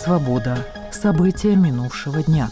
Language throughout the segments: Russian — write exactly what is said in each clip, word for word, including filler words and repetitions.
Свобода. События минувшего дня.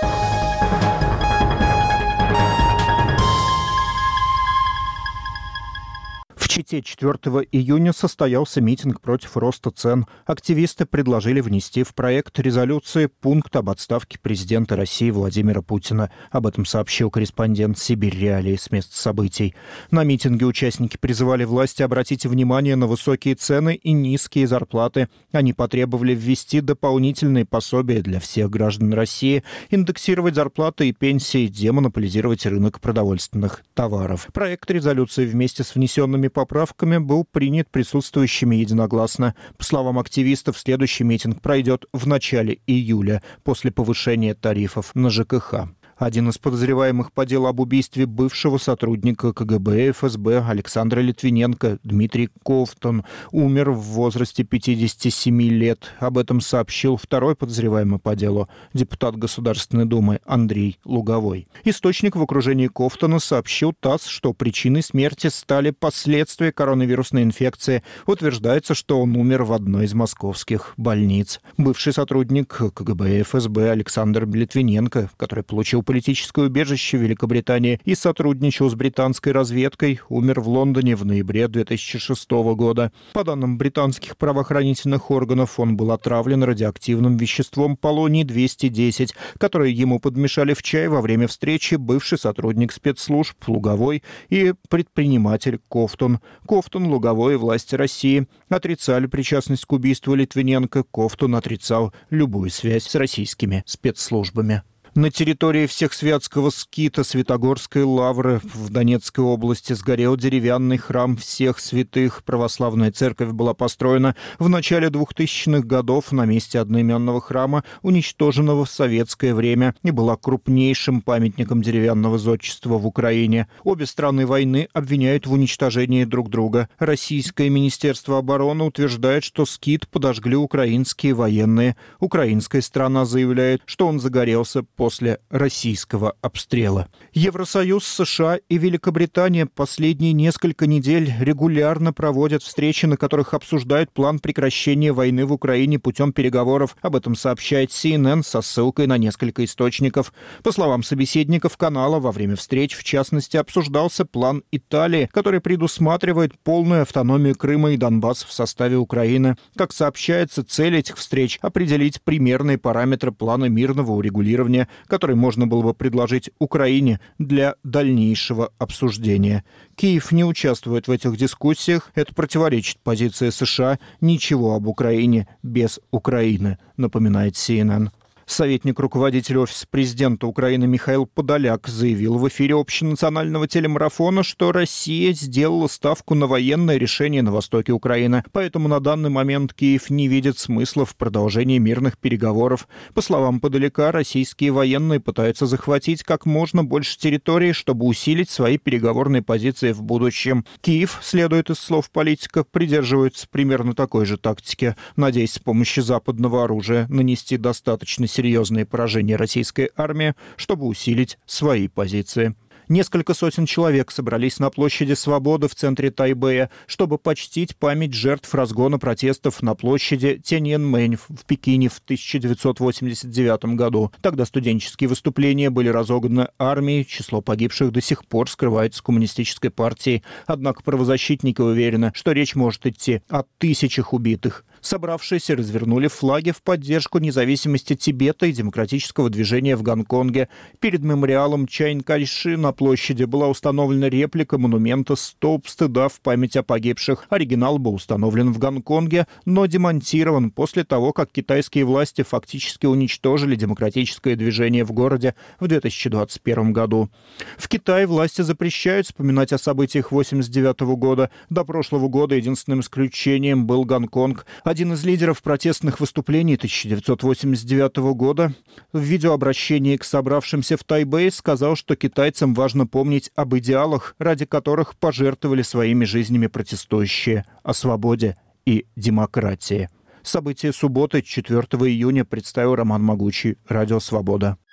В Чите четвёртого июня состоялся митинг против роста цен. Активисты предложили внести в проект резолюции пункт об отставке президента России Владимира Путина. Об этом сообщил корреспондент «Сибирь Реалии» с места событий. На митинге участники призывали власти обратить внимание на высокие цены и низкие зарплаты. Они потребовали ввести дополнительные пособия для всех граждан России, индексировать зарплаты и пенсии, демонополизировать рынок продовольственных товаров. Проект резолюции вместе с внесенными поправками был принят присутствующими единогласно. По словам активистов, следующий митинг пройдет в начале июля, после повышения тарифов на ЖКХ. Один из подозреваемых по делу об убийстве бывшего сотрудника КГБ и эф эс бэ Александра Литвиненко, Дмитрий Ковтун, умер в возрасте пятидесяти семи лет. Об этом сообщил второй подозреваемый по делу, депутат Государственной Думы Андрей Луговой. Источник в окружении Ковтуна сообщил ТАСС, что причиной смерти стали последствия коронавирусной инфекции. Утверждается, что он умер в одной из московских больниц. Бывший сотрудник КГБ и эф эс бэ Александр Литвиненко, который получил политическое убежище в Великобритании и сотрудничал с британской разведкой, умер в Лондоне в ноябре две тысячи шестого года. По данным британских правоохранительных органов, он был отравлен радиоактивным веществом полоний двести десять, которое ему подмешали в чай во время встречи бывший сотрудник спецслужб Луговой и предприниматель Ковтун. Ковтун, Луговой и власти России отрицали причастность к убийству Литвиненко. Ковтун отрицал любую связь с российскими спецслужбами. На территории Всехсвятского скита Святогорской лавры в Донецкой области сгорел деревянный храм всех святых. Православная церковь была построена в начале двухтысячных годов на месте одноименного храма, уничтоженного в советское время, и была крупнейшим памятником деревянного зодчества в Украине. Обе страны войны обвиняют в уничтожении друг друга. Российское министерство обороны утверждает, что скит подожгли украинские военные. Украинская сторона заявляет, что он загорелся по после российского обстрела. Евросоюз, США и Великобритания последние несколько недель регулярно проводят встречи, на которых обсуждают план прекращения войны в Украине путем переговоров. Об этом сообщает си эн эн со ссылкой на несколько источников. По словам собеседников канала, во время встреч, в частности, обсуждался план Италии, который предусматривает полную автономию Крыма и Донбасса в составе Украины. Как сообщается, цель этих встреч — определить примерные параметры плана мирного урегулирования, который можно было бы предложить Украине для дальнейшего обсуждения. Киев не участвует в этих дискуссиях. Это противоречит позиции США. Ничего об Украине без Украины, напоминает си эн эн. Советник руководителя Офиса президента Украины Михаил Подоляк заявил в эфире общенационального телемарафона, что Россия сделала ставку на военное решение на востоке Украины. Поэтому на данный момент Киев не видит смысла в продолжении мирных переговоров. По словам Подоляка, российские военные пытаются захватить как можно больше территории, чтобы усилить свои переговорные позиции в будущем. Киев, следует из слов политика, придерживается примерно такой же тактики, надеясь с помощью западного оружия нанести достаточно серьезные поражения российской армии, чтобы усилить свои позиции. Несколько сотен человек собрались на площади Свободы в центре Тайбэя, чтобы почтить память жертв разгона протестов на площади Тяньаньмэнь в Пекине в тысяча девятьсот восемьдесят девятом году. Тогда студенческие выступления были разогнаны армией, число погибших до сих пор скрывается коммунистической партией. Однако правозащитники уверены, что речь может идти о тысячах убитых. Собравшиеся развернули флаги в поддержку независимости Тибета и демократического движения в Гонконге. Перед мемориалом Чайн Кайши на площади была установлена реплика монумента «Столб стыда» в память о погибших. Оригинал был установлен в Гонконге, но демонтирован после того, как китайские власти фактически уничтожили демократическое движение в городе в две тысячи двадцать первом году. В Китае власти запрещают вспоминать о событиях восемьдесят девятого года. До прошлого года единственным исключением был Гонконг. Один из лидеров протестных выступлений тысяча девятьсот восемьдесят девятого года в видеообращении к собравшимся в Тайбэе сказал, что китайцам важно помнить об идеалах, ради которых пожертвовали своими жизнями протестующие, о свободе и демократии. События субботы, четвёртого июня, представил Роман Могучий, Радио Свобода.